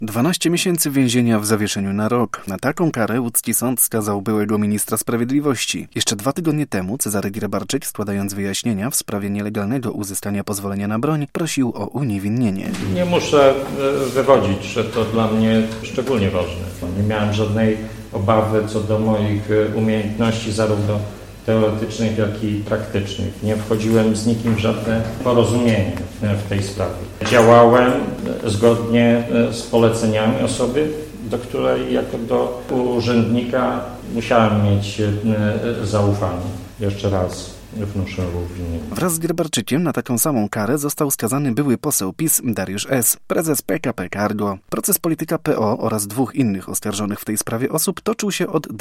12 miesięcy więzienia w zawieszeniu na rok. Na taką karę łódzki sąd skazał byłego ministra sprawiedliwości. Jeszcze 2 tygodnie temu Cezary Grabarczyk, składając wyjaśnienia w sprawie nielegalnego uzyskania pozwolenia na broń, prosił o uniewinnienie. Nie muszę wywodzić, że to dla mnie szczególnie ważne. Nie miałem żadnej obawy co do moich umiejętności, zarówno teoretycznych, jak i praktycznych. Nie wchodziłem z nikim w żadne porozumienie w tej sprawie. Działałem zgodnie z poleceniami osoby, do której jako do urzędnika musiałem mieć zaufanie. Jeszcze raz wnoszę o uniewinnienie. Wraz z Grabarczykiem na taką samą karę został skazany były poseł PiS Dariusz S., prezes PKP Cargo. Proces polityka PO oraz 2 innych oskarżonych w tej sprawie osób toczył się od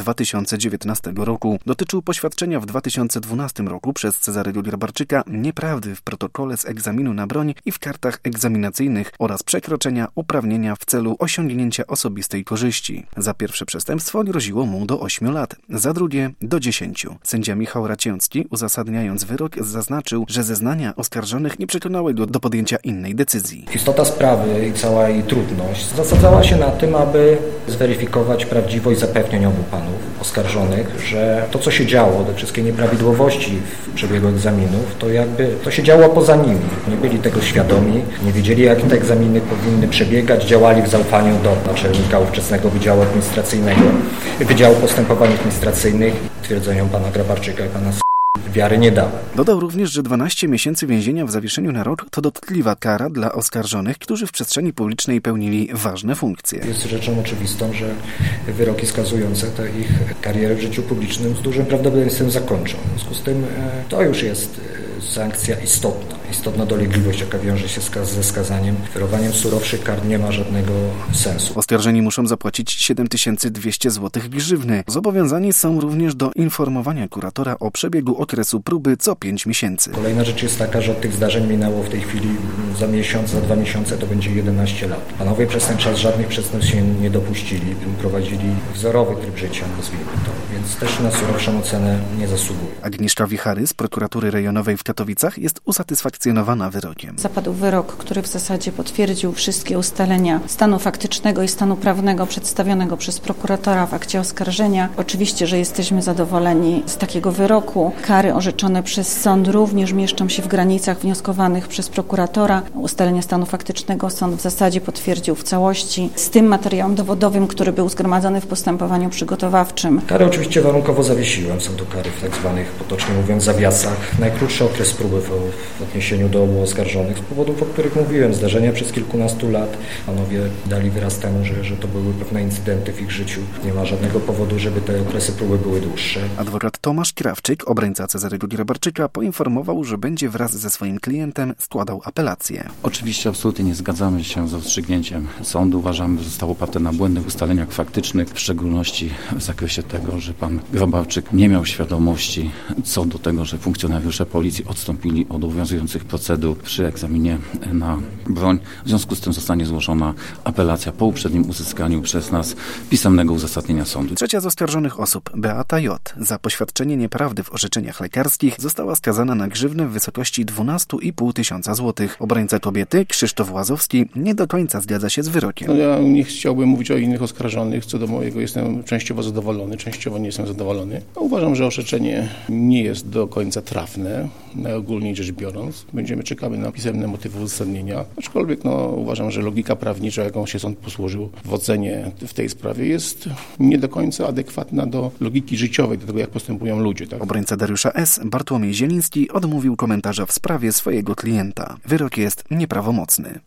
2019 roku. Dotyczył poświadczenia w 2012 roku przez Cezarego Grabarczyka nieprawdy w protokole z egzaminu na broń i w kartach egzaminacyjnych oraz przekroczenia uprawnienia w celu osiągnięcia osobistej korzyści. Za pierwsze przestępstwo groziło mu do 8 lat, za drugie do 10. Sędzia Michał Racięcki, uzasadniając wyrok, zaznaczył, że zeznania oskarżonych nie przekonały go do podjęcia innej decyzji. Istota sprawy i cała jej trudność zasadzała się na tym, aby zweryfikować prawdziwość zapewnień obu panów oskarżonych, że to, co się działo, te wszystkie nieprawidłowości w przebiegu egzaminów, to się działo poza nimi. Nie byli tego świadomi, nie wiedzieli, jak te egzaminy powinny przebiegać, działali w zaufaniu do naczelnika ówczesnego Wydziału Administracyjnego, Wydziału Postępowań Administracyjnych. Twierdzeniom pana Grabarczyka i pana wiary nie dałem. Dodał również, że 12 miesięcy więzienia w zawieszeniu na rok to dotkliwa kara dla oskarżonych, którzy w przestrzeni publicznej pełnili ważne funkcje. Jest rzeczą oczywistą, że wyroki skazujące te ich karierę w życiu publicznym z dużym prawdopodobieństwem zakończą. W związku z tym to już jest sankcja istotna dolegliwość, jaka wiąże się ze skazaniem. Wyrowaniem surowszych kar nie ma żadnego sensu. Oskarżeni muszą zapłacić 7200 zł grzywny. Zobowiązani są również do informowania kuratora o przebiegu okresu próby co 5 miesięcy. Kolejna rzecz jest taka, że od tych zdarzeń minęło w tej chwili za miesiąc, za 2 miesiące to będzie 11 lat. Panowie przestępcza żadnych przestępstw się nie dopuścili, prowadzili wzorowy tryb życia, nazwijmy to, więc też na surowszą ocenę nie zasługują. Agnieszka Wichary z prokuratury rejonowej w Katowicach jest usatysfakcjonowana wyrokiem. Zapadł wyrok, który w zasadzie potwierdził wszystkie ustalenia stanu faktycznego i stanu prawnego przedstawionego przez prokuratora w akcie oskarżenia. Oczywiście, że jesteśmy zadowoleni z takiego wyroku. Kary orzeczone przez sąd również mieszczą się w granicach wnioskowanych przez prokuratora. Ustalenia stanu faktycznego sąd w zasadzie potwierdził w całości z tym materiałem dowodowym, który był zgromadzony w postępowaniu przygotowawczym. Karę oczywiście warunkowo zawiesiłem. Są to kary w tak zwanych, potocznie mówiąc, zawiasach. Najkrótszy okres próby w odniesieniu do obu oskarżonych z powodów, o których mówiłem. Zdarzenia przez kilkunastu lat. Panowie dali wyraz temu, że to były pewne incydenty w ich życiu. Nie ma żadnego powodu, żeby te okresy próby były dłuższe. Adwokat Tomasz Krawczyk, obrońca Cezarego Grabarczyka, poinformował, że będzie wraz ze swoim klientem składał apelację. Oczywiście absolutnie nie zgadzamy się z rozstrzygnięciem sądu. Uważamy, że zostało oparte na błędnych ustaleniach faktycznych, w szczególności w zakresie tego, że pan Grabarczyk nie miał świadomości co do tego, że funkcjonariusze policji odstąpili od obowiązujących procedur przy egzaminie na broń. W związku z tym zostanie złożona apelacja po uprzednim uzyskaniu przez nas pisemnego uzasadnienia sądu. Trzecia z oskarżonych osób, Beata J., za poświadczenie nieprawdy w orzeczeniach lekarskich została skazana na grzywnę w wysokości 12,5 tysiąca złotych. Obrońca kobiety, Krzysztof Łazowski, nie do końca zgadza się z wyrokiem. Ja nie chciałbym mówić o innych oskarżonych. Co do mojego jestem częściowo zadowolony, częściowo nie jestem zadowolony. Uważam, że orzeczenie nie jest do końca trafne, najogólniej rzecz biorąc. Czekamy na pisemne motywy uzasadnienia. Aczkolwiek uważam, że logika prawnicza, jaką się sąd posłużył w ocenie w tej sprawie, jest nie do końca adekwatna do logiki życiowej, do tego, jak postępują ludzie. Tak? Obrońca Dariusza S., Bartłomiej Zieliński, odmówił komentarza w sprawie swojego klienta. Wyrok jest nieprawomocny.